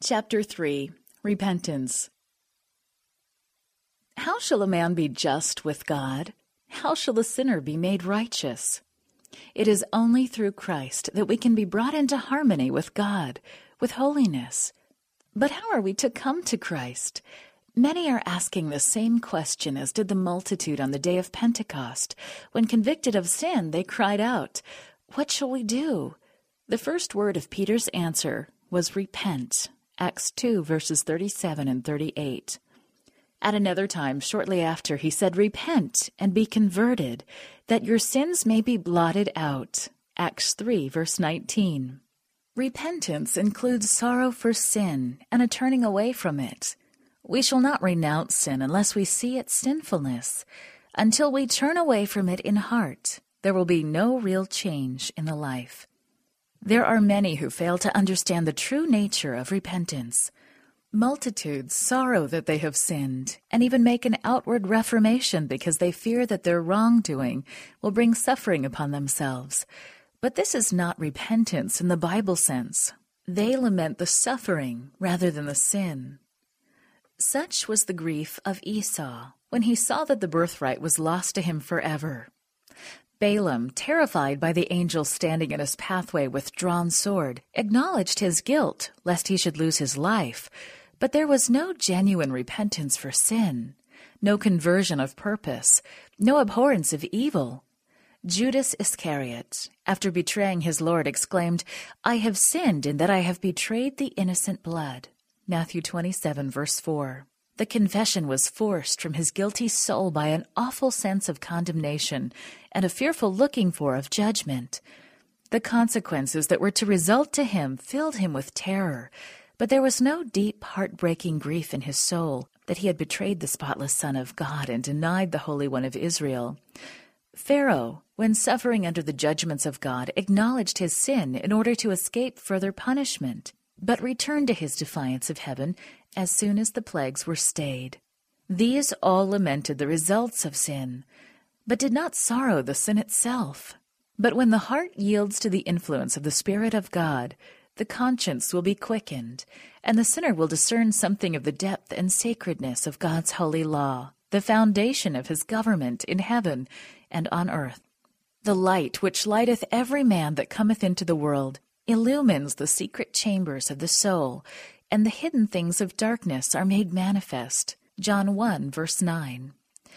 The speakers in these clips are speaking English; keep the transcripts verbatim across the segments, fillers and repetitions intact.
Chapter three. Repentance. How shall a man be just with God? How shall a sinner be made righteous? It is only through Christ that we can be brought into harmony with God, with holiness. But how are we to come to Christ? Many are asking the same question as did the multitude on the day of Pentecost. When convicted of sin, they cried out, "What shall we do?" The first word of Peter's answer was repent. Acts two, verses thirty-seven and thirty-eight. At another time, shortly after, he said, "Repent and be converted, that your sins may be blotted out." Acts three, verse nineteen. Repentance includes sorrow for sin and a turning away from it. We shall not renounce sin unless we see its sinfulness. Until we turn away from it in heart, there will be no real change in the life. There are many who fail to understand the true nature of repentance. Multitudes sorrow that they have sinned and even make an outward reformation because they fear that their wrongdoing will bring suffering upon themselves. But this is not repentance in the Bible sense. They lament the suffering rather than the sin. Such was the grief of Esau when he saw that the birthright was lost to him forever. Balaam, terrified by the angel standing in his pathway with drawn sword, acknowledged his guilt, lest he should lose his life. But there was no genuine repentance for sin, no conversion of purpose, no abhorrence of evil. Judas Iscariot, after betraying his Lord, exclaimed, "I have sinned in that I have betrayed the innocent blood." Matthew twenty-seven, verse four. The confession was forced from his guilty soul by an awful sense of condemnation and a fearful looking for of judgment. The consequences that were to result to him filled him with terror, but there was no deep, heartbreaking grief in his soul that he had betrayed the spotless Son of God and denied the Holy One of Israel. Pharaoh, when suffering under the judgments of God, acknowledged his sin in order to escape further punishment, but returned to his defiance of heaven as soon as the plagues were stayed. These all lamented the results of sin, but did not sorrow the sin itself. But when the heart yields to the influence of the Spirit of God, the conscience will be quickened, and the sinner will discern something of the depth and sacredness of God's holy law, the foundation of his government in heaven and on earth. The light which lighteth every man that cometh into the world illumines the secret chambers of the soul, and the hidden things of darkness are made manifest. John one, verse nine.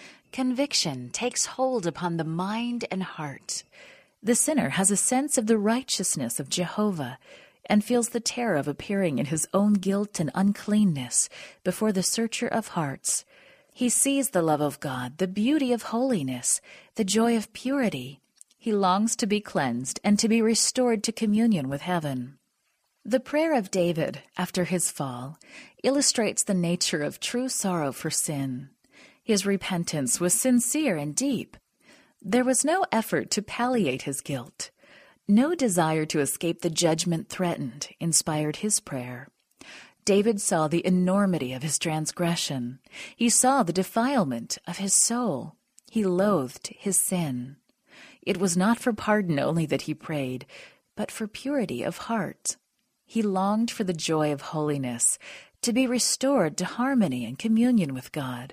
Conviction takes hold upon the mind and heart. The sinner has a sense of the righteousness of Jehovah and feels the terror of appearing in his own guilt and uncleanness before the searcher of hearts. He sees the love of God, the beauty of holiness, the joy of purity. He longs to be cleansed and to be restored to communion with heaven. The prayer of David after his fall illustrates the nature of true sorrow for sin. His repentance was sincere and deep. There was no effort to palliate his guilt. No desire to escape the judgment threatened inspired his prayer. David saw the enormity of his transgression. He saw the defilement of his soul. He loathed his sin. It was not for pardon only that he prayed, but for purity of heart. He longed for the joy of holiness, to be restored to harmony and communion with God.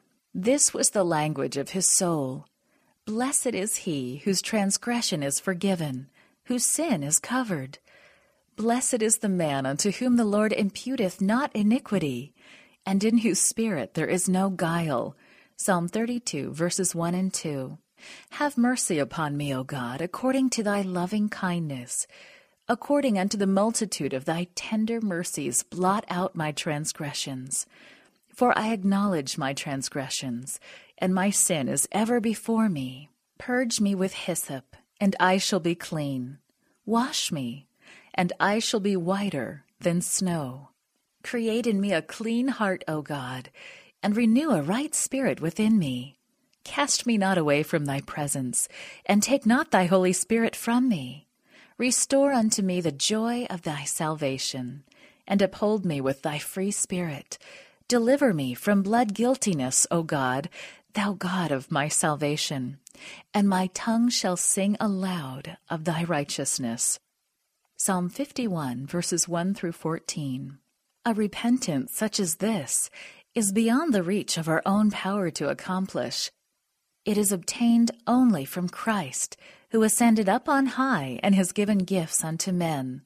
This was the language of his soul. Blessed is he whose transgression is forgiven, whose sin is covered. Blessed is the man unto whom the Lord imputeth not iniquity, and in whose spirit there is no guile. Psalm thirty-two, verses one and two. Have mercy upon me, O God, according to thy loving kindness. According unto the multitude of thy tender mercies, blot out my transgressions. For I acknowledge my transgressions, and my sin is ever before me. Purge me with hyssop, and I shall be clean. Wash me, and I shall be whiter than snow. Create in me a clean heart, O God, and renew a right spirit within me. Cast me not away from thy presence, and take not thy Holy Spirit from me. Restore unto me the joy of thy salvation, and uphold me with thy free spirit. Deliver me from blood guiltiness, O God, thou God of my salvation, and my tongue shall sing aloud of thy righteousness. Psalm fifty-one, verses one through fourteen. A repentance such as this is beyond the reach of our own power to accomplish. It is obtained only from Christ, who ascended up on high and has given gifts unto men.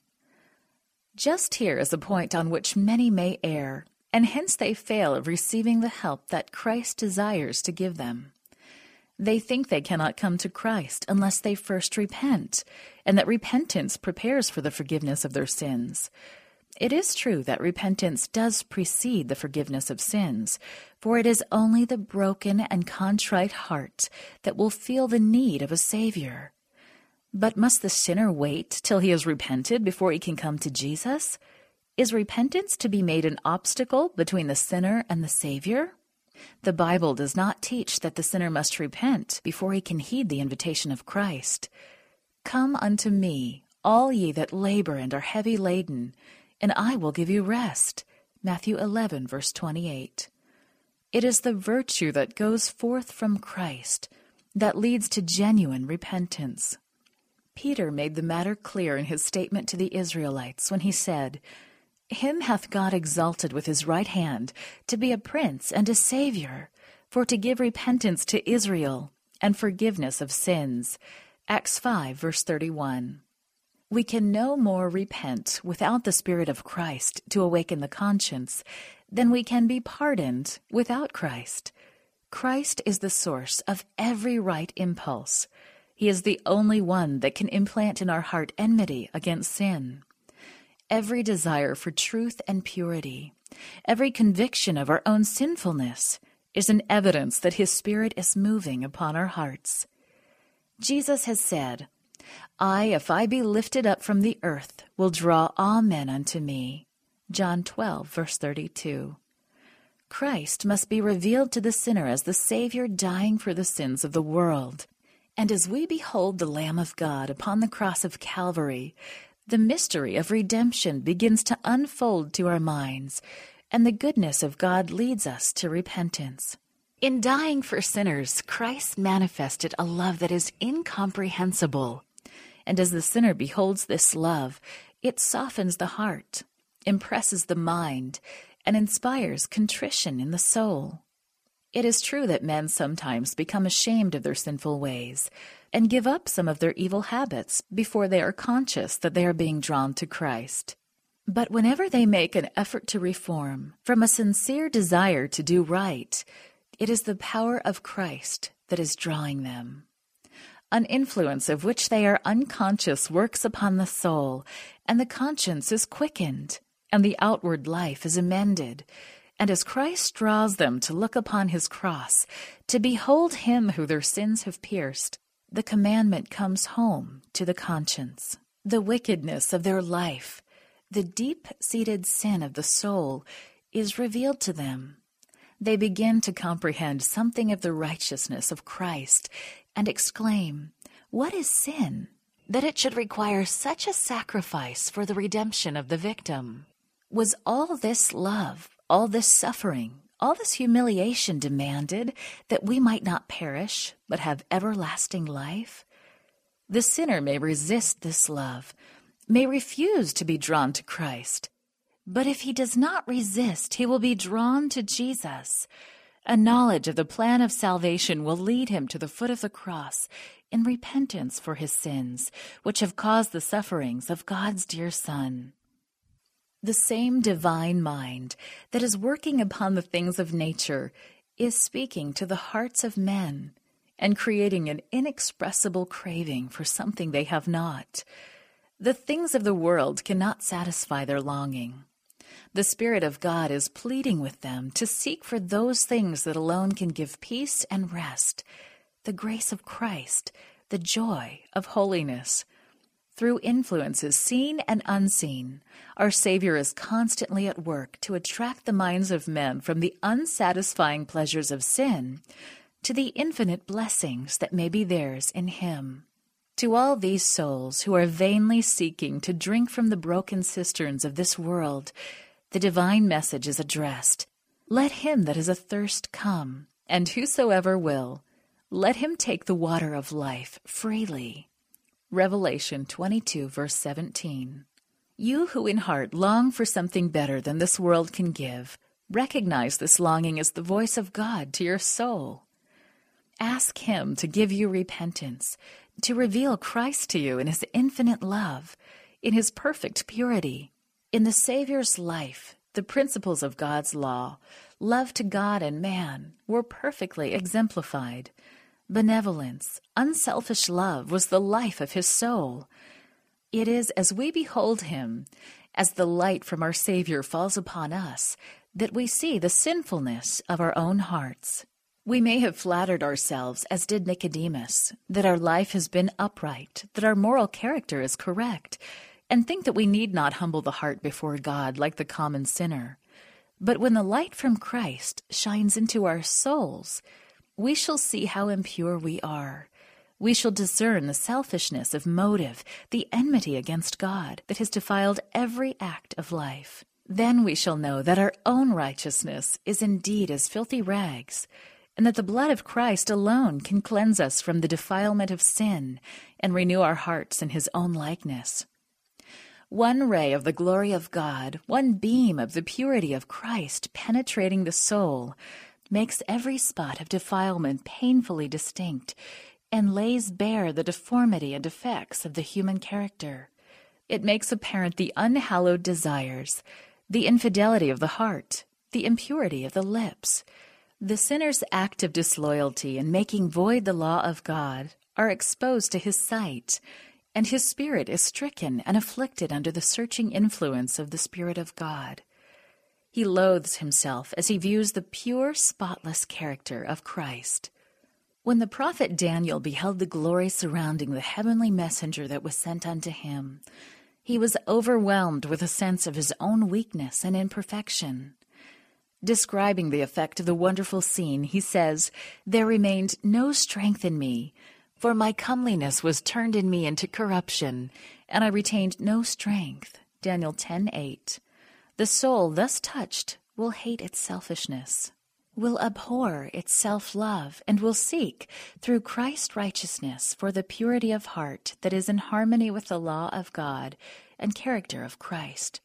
Just here is a point on which many may err, and hence they fail of receiving the help that Christ desires to give them. They think they cannot come to Christ unless they first repent, and that repentance prepares for the forgiveness of their sins. It is true that repentance does precede the forgiveness of sins, for it is only the broken and contrite heart that will feel the need of a Savior. But must the sinner wait till he has repented before he can come to Jesus? Is repentance to be made an obstacle between the sinner and the Savior? The Bible does not teach that the sinner must repent before he can heed the invitation of Christ. Come unto me, all ye that labor and are heavy laden, and I will give you rest. Matthew eleven, verse twenty-eight. It is the virtue that goes forth from Christ that leads to genuine repentance. Peter made the matter clear in his statement to the Israelites when he said, Him hath God exalted with his right hand to be a prince and a Savior, for to give repentance to Israel and forgiveness of sins. Acts five, verse thirty-one. We can no more repent without the Spirit of Christ to awaken the conscience than we can be pardoned without Christ. Christ is the source of every right impulse. He is the only one that can implant in our heart enmity against sin. Every desire for truth and purity, every conviction of our own sinfulness, is an evidence that His Spirit is moving upon our hearts. Jesus has said, I, if I be lifted up from the earth, will draw all men unto me. John twelve, verse thirty-two. Christ must be revealed to the sinner as the Savior dying for the sins of the world. And as we behold the Lamb of God upon the cross of Calvary, the mystery of redemption begins to unfold to our minds, and the goodness of God leads us to repentance. In dying for sinners, Christ manifested a love that is incomprehensible. And as the sinner beholds this love, it softens the heart, impresses the mind, and inspires contrition in the soul. It is true that men sometimes become ashamed of their sinful ways and give up some of their evil habits before they are conscious that they are being drawn to Christ. But whenever they make an effort to reform from a sincere desire to do right, it is the power of Christ that is drawing them. An influence of which they are unconscious works upon the soul, and the conscience is quickened, and the outward life is amended. And as Christ draws them to look upon His cross, to behold Him who their sins have pierced, the commandment comes home to the conscience. The wickedness of their life, the deep-seated sin of the soul, is revealed to them. They begin to comprehend something of the righteousness of Christ and exclaim, What is sin, that it should require such a sacrifice for the redemption of the victim? Was all this love, all this suffering, all this humiliation demanded that we might not perish, but have everlasting life? The sinner may resist this love, may refuse to be drawn to Christ. But if he does not resist, he will be drawn to Jesus. A knowledge of the plan of salvation will lead him to the foot of the cross in repentance for his sins, which have caused the sufferings of God's dear Son. The same divine mind that is working upon the things of nature is speaking to the hearts of men and creating an inexpressible craving for something they have not. The things of the world cannot satisfy their longing. The Spirit of God is pleading with them to seek for those things that alone can give peace and rest, the grace of Christ, the joy of holiness. Through influences seen and unseen, our Savior is constantly at work to attract the minds of men from the unsatisfying pleasures of sin to the infinite blessings that may be theirs in Him. To all these souls who are vainly seeking to drink from the broken cisterns of this world, the divine message is addressed. Let him that is athirst come, and whosoever will, let him take the water of life freely. Revelation twenty-two, verse seventeen. You who in heart long for something better than this world can give, recognize this longing as the voice of God to your soul. Ask Him to give you repentance, to reveal Christ to you in His infinite love, in His perfect purity. In the Savior's life, the principles of God's law, love to God and man, were perfectly exemplified. Benevolence, unselfish love was the life of His soul. It is as we behold Him, as the light from our Savior falls upon us, that we see the sinfulness of our own hearts. We may have flattered ourselves, as did Nicodemus, that our life has been upright, that our moral character is correct, and think that we need not humble the heart before God like the common sinner. But when the light from Christ shines into our souls, we shall see how impure we are. We shall discern the selfishness of motive, the enmity against God that has defiled every act of life. Then we shall know that our own righteousness is indeed as filthy rags, and that the blood of Christ alone can cleanse us from the defilement of sin and renew our hearts in His own likeness. One ray of the glory of God, one beam of the purity of Christ penetrating the soul, makes every spot of defilement painfully distinct, and lays bare the deformity and defects of the human character. It makes apparent the unhallowed desires, the infidelity of the heart, the impurity of the lips. The sinner's act of disloyalty in making void the law of God are exposed to his sight, and his spirit is stricken and afflicted under the searching influence of the Spirit of God. He loathes himself as he views the pure, spotless character of Christ. When the prophet Daniel beheld the glory surrounding the heavenly messenger that was sent unto him, he was overwhelmed with a sense of his own weakness and imperfection. Describing the effect of the wonderful scene, he says, "There remained no strength in me, for my comeliness was turned in me into corruption, and I retained no strength." Daniel ten eight. The soul thus touched will hate its selfishness, will abhor its self-love, and will seek, through Christ's righteousness, for the purity of heart that is in harmony with the law of God and character of Christ.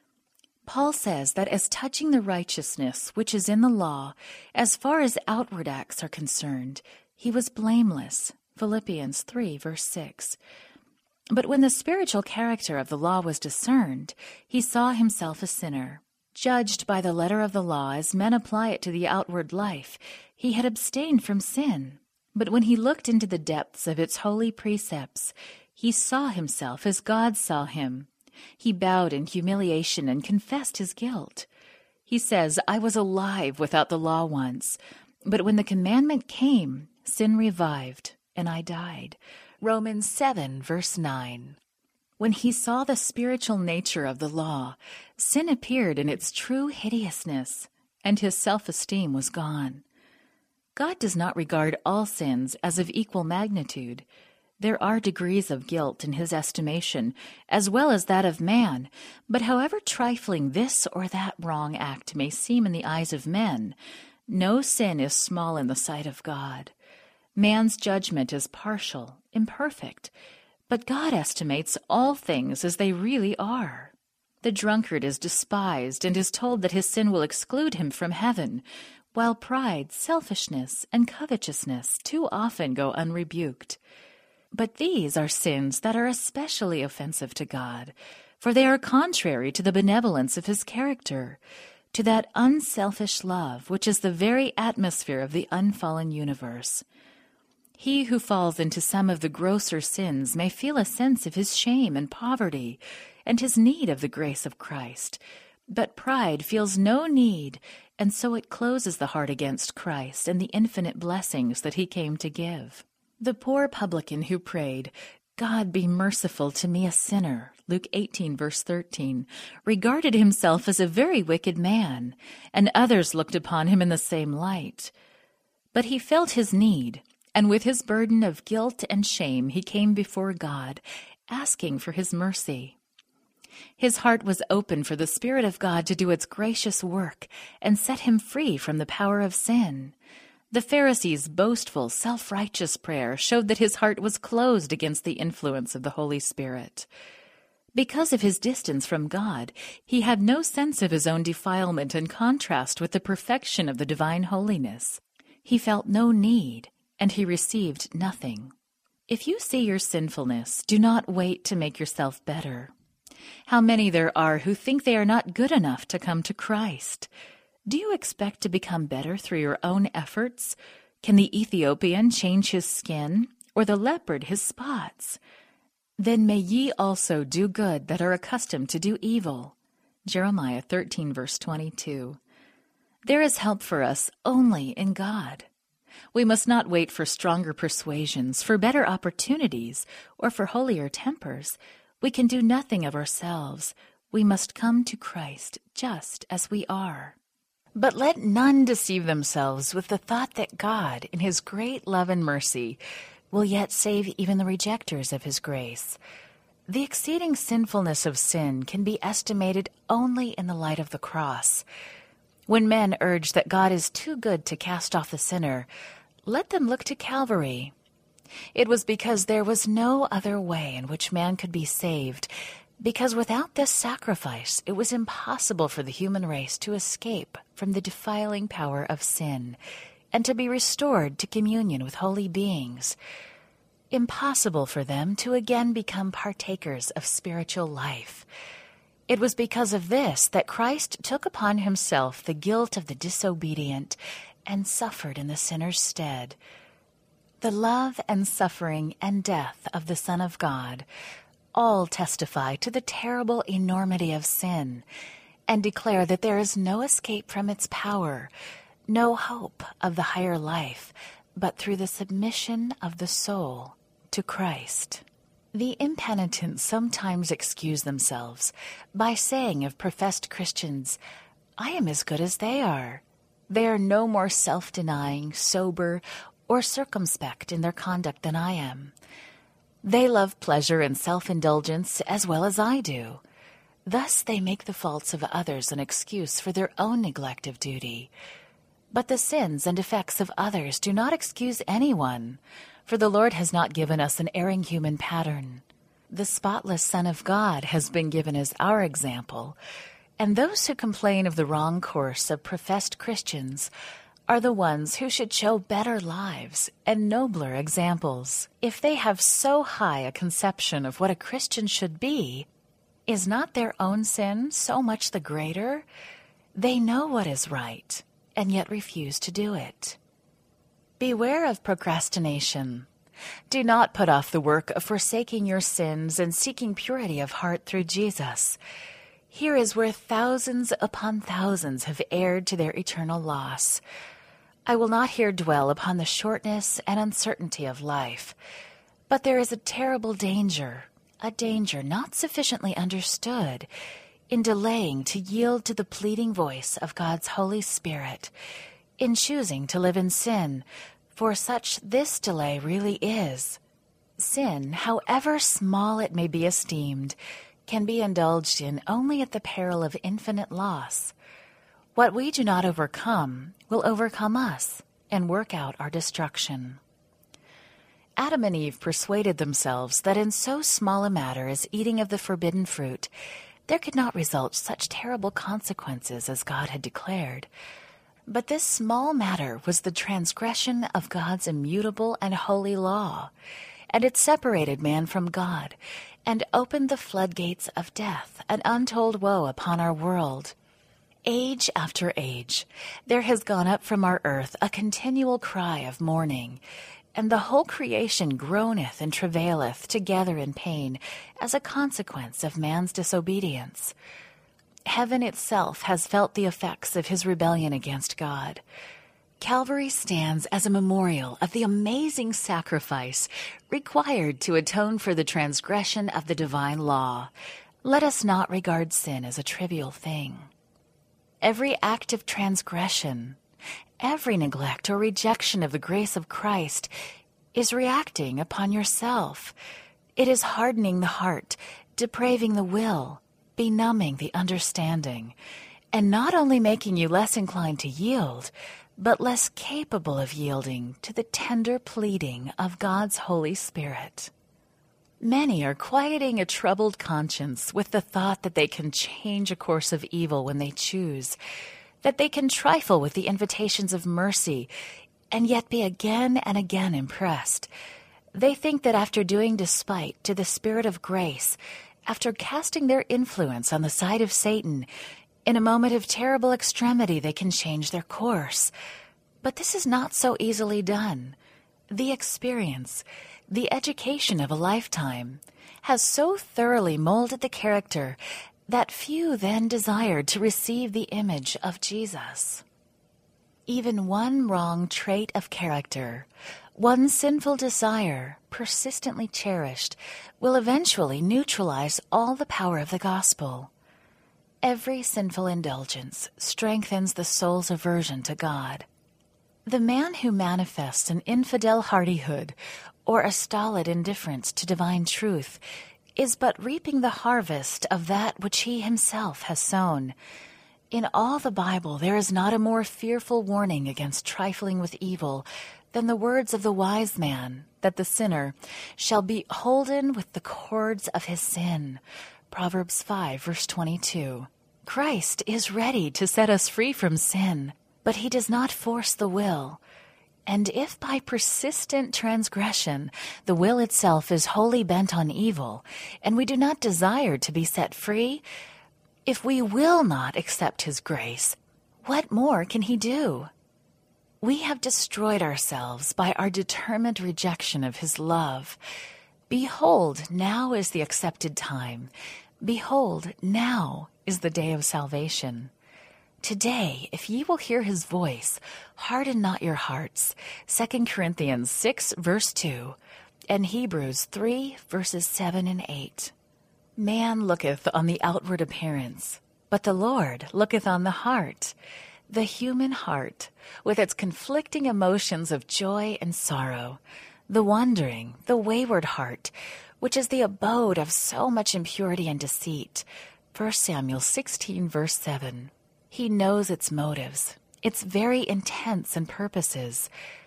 Paul says that as touching the righteousness which is in the law, as far as outward acts are concerned, he was blameless. Philippians three, verse six. But when the spiritual character of the law was discerned, he saw himself a sinner. Judged by the letter of the law as men apply it to the outward life, he had abstained from sin. But when he looked into the depths of its holy precepts, he saw himself as God saw him. He bowed in humiliation and confessed his guilt. He says, "I was alive without the law once, but when the commandment came, sin revived, and I died." Romans seven, verse nine. When he saw the spiritual nature of the law, sin appeared in its true hideousness, and his self-esteem was gone. God does not regard all sins as of equal magnitude. There are degrees of guilt in his estimation, as well as that of man, but however trifling this or that wrong act may seem in the eyes of men, no sin is small in the sight of God. Man's judgment is partial, imperfect, but God estimates all things as they really are. The drunkard is despised and is told that his sin will exclude him from heaven, while pride, selfishness, and covetousness too often go unrebuked. But these are sins that are especially offensive to God, for they are contrary to the benevolence of his character, to that unselfish love which is the very atmosphere of the unfallen universe. He who falls into some of the grosser sins may feel a sense of his shame and poverty and his need of the grace of Christ, but pride feels no need, and so it closes the heart against Christ and the infinite blessings that he came to give. The poor publican who prayed, "God be merciful to me a sinner," Luke eighteen, verse thirteen, regarded himself as a very wicked man, and others looked upon him in the same light. But he felt his need, and with his burden of guilt and shame he came before God, asking for his mercy. His heart was open for the Spirit of God to do its gracious work and set him free from the power of sin. The Pharisees' boastful, self-righteous prayer showed that his heart was closed against the influence of the Holy Spirit. Because of his distance from God, he had no sense of his own defilement in contrast with the perfection of the divine holiness. He felt no need, and he received nothing. If you see your sinfulness, do not wait to make yourself better. How many there are who think they are not good enough to come to Christ. Do you expect to become better through your own efforts? Can the Ethiopian change his skin, or the leopard his spots? Then may ye also do good that are accustomed to do evil. Jeremiah thirteen, verse twenty-two. There is help for us only in God. We must not wait for stronger persuasions, for better opportunities, or for holier tempers. We can do nothing of ourselves. We must come to Christ just as we are. But let none deceive themselves with the thought that God, in his great love and mercy, will yet save even the rejectors of his grace. The exceeding sinfulness of sin can be estimated only in the light of the cross. When men urge that God is too good to cast off the sinner, let them look to Calvary. It was because there was no other way in which man could be saved, because without this sacrifice it was impossible for the human race to escape from the defiling power of sin and to be restored to communion with holy beings. Impossible for them to again become partakers of spiritual life. It was because of this that Christ took upon himself the guilt of the disobedient and suffered in the sinner's stead. The love and suffering and death of the Son of God all testify to the terrible enormity of sin and declare that there is no escape from its power, no hope of the higher life, but through the submission of the soul to Christ. The impenitent sometimes excuse themselves by saying of professed Christians, "I am as good as they are." They are no more self-denying, sober, or circumspect in their conduct than I am. They love pleasure and self-indulgence as well as I do. Thus they make the faults of others an excuse for their own neglect of duty. But the sins and defects of others do not excuse anyone, for the Lord has not given us an erring human pattern. The spotless Son of God has been given as our example, and those who complain of the wrong course of professed Christians are the ones who should show better lives and nobler examples. If they have so high a conception of what a Christian should be, is not their own sin so much the greater? They know what is right, and yet refuse to do it. Beware of procrastination. Do not put off the work of forsaking your sins and seeking purity of heart through Jesus. Here is where thousands upon thousands have erred to their eternal loss. I will not here dwell upon the shortness and uncertainty of life, but there is a terrible danger, a danger not sufficiently understood, in delaying to yield to the pleading voice of God's Holy Spirit, in choosing to live in sin, for such this delay really is. Sin, however small it may be esteemed, can be indulged in only at the peril of infinite loss. What we do not overcome will overcome us and work out our destruction. Adam and Eve persuaded themselves that in so small a matter as eating of the forbidden fruit, there could not result such terrible consequences as God had declared. But this small matter was the transgression of God's immutable and holy law, and it separated man from God and opened the floodgates of death and untold woe upon our world. Age after age, there has gone up from our earth a continual cry of mourning, and the whole creation groaneth and travaileth together in pain as a consequence of man's disobedience. Heaven itself has felt the effects of his rebellion against God. Calvary stands as a memorial of the amazing sacrifice required to atone for the transgression of the divine law. Let us not regard sin as a trivial thing. Every act of transgression, every neglect or rejection of the grace of Christ is reacting upon yourself. It is hardening the heart, depraving the will, benumbing the understanding, and not only making you less inclined to yield, but less capable of yielding to the tender pleading of God's Holy Spirit. Many are quieting a troubled conscience with the thought that they can change a course of evil when they choose, that they can trifle with the invitations of mercy, and yet be again and again impressed. They think that after doing despite to the Spirit of grace, after casting their influence on the side of Satan, in a moment of terrible extremity they can change their course. But this is not so easily done. The experience, the education of a lifetime, has so thoroughly molded the character that few then desired to receive the image of Jesus. Even one wrong trait of character, one sinful desire, persistently cherished, will eventually neutralize all the power of the gospel. Every sinful indulgence strengthens the soul's aversion to God. The man who manifests an infidel hardihood or a stolid indifference to divine truth is but reaping the harvest of that which he himself has sown. In all the Bible there is not a more fearful warning against trifling with evil than the words of the wise man, that the sinner shall be holden with the cords of his sin. Proverbs five, verse twenty-two. Christ is ready to set us free from sin, but he does not force the will. And if by persistent transgression the will itself is wholly bent on evil, and we do not desire to be set free, if we will not accept his grace, what more can he do? We have destroyed ourselves by our determined rejection of his love. Behold, now is the accepted time. Behold, now is the day of salvation. Today, if ye will hear his voice, harden not your hearts. Second Corinthians six, verse two, and Hebrews three, verses seven and eight. Man looketh on the outward appearance, but the Lord looketh on the heart. The human heart, with its conflicting emotions of joy and sorrow, the wandering, the wayward heart, which is the abode of so much impurity and deceit. First Samuel sixteen, verse seven. He knows its motives, its very intents and purposes.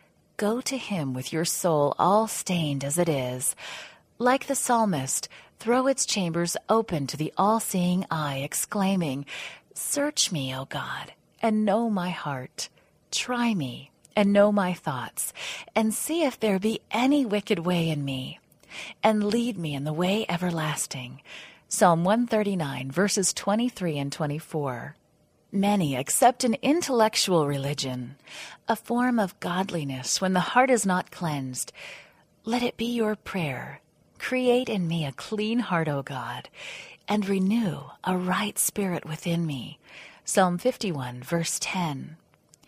Go to him with your soul all stained as it is. Like the psalmist, throw its chambers open to the all-seeing eye, exclaiming, Search me, O God, and know my heart. Try me, and know my thoughts, and see if there be any wicked way in me, and lead me in the way everlasting. Psalm one thirty-nine, verses twenty-three and twenty-four. Many accept an intellectual religion, a form of godliness when the heart is not cleansed. Let it be your prayer. Create in me a clean heart, O God, and renew a right spirit within me. Psalm fifty-one, verse ten.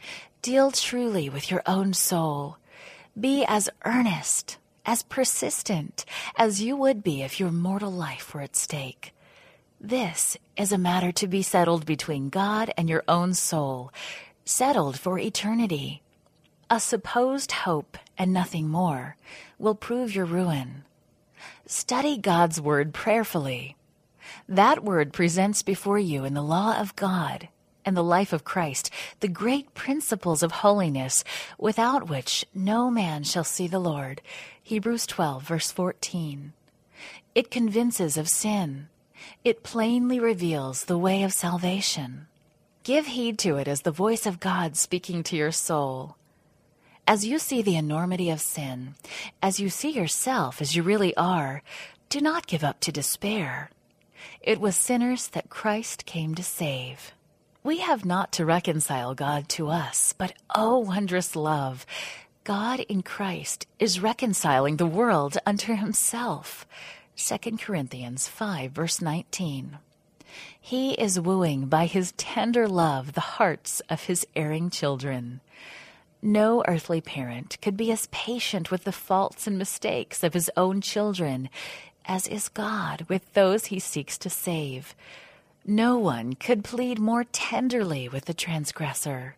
Deal truly with your own soul. Be as earnest, as persistent, as you would be if your mortal life were at stake. This is a matter to be settled between God and your own soul, settled for eternity. A supposed hope, and nothing more, will prove your ruin. Study God's word prayerfully. That word presents before you in the law of God and the life of Christ the great principles of holiness, without which no man shall see the Lord. Hebrews twelve, verse fourteen. It convinces of sin. It plainly reveals the way of salvation. Give heed to it as the voice of God speaking to your soul. As you see the enormity of sin, as you see yourself as you really are, do not give up to despair. It was sinners that Christ came to save. We have not to reconcile God to us, but oh, wondrous love! God in Christ is reconciling the world unto himself. Second Corinthians five, verse nineteen. He is wooing by his tender love the hearts of his erring children. No earthly parent could be as patient with the faults and mistakes of his own children as is God with those he seeks to save. No one could plead more tenderly with the transgressor.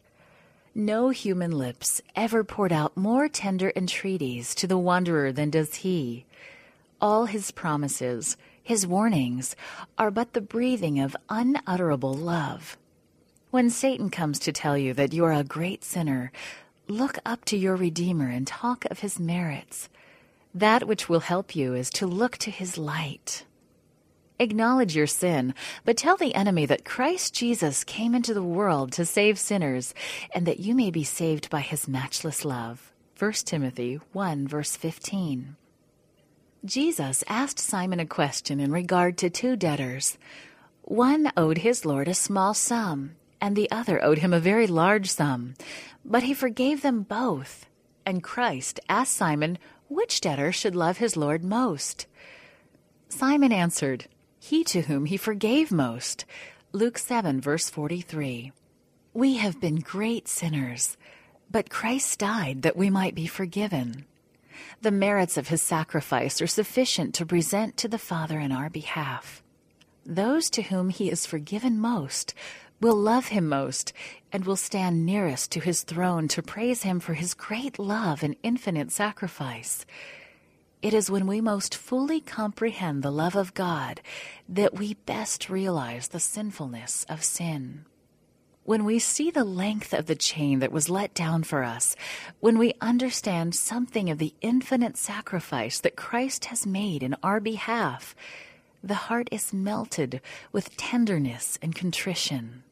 No human lips ever poured out more tender entreaties to the wanderer than does he. All his promises, his warnings, are but the breathing of unutterable love. When Satan comes to tell you that you are a great sinner, look up to your Redeemer and talk of his merits. That which will help you is to look to his light. Acknowledge your sin, but tell the enemy that Christ Jesus came into the world to save sinners, and that you may be saved by his matchless love. First Timothy one, verse fifteen. Jesus asked Simon a question in regard to two debtors. One owed his Lord a small sum, and the other owed him a very large sum. But he forgave them both. And Christ asked Simon which debtor should love his Lord most. Simon answered, "He to whom he forgave most." Luke seven, verse forty-three. We have been great sinners, but Christ died that we might be forgiven. The merits of his sacrifice are sufficient to present to the Father in our behalf. Those to whom he is forgiven most will love him most and will stand nearest to his throne to praise him for his great love and infinite sacrifice. It is when we most fully comprehend the love of God that we best realize the sinfulness of sin. When we see the length of the chain that was let down for us, when we understand something of the infinite sacrifice that Christ has made in our behalf, the heart is melted with tenderness and contrition.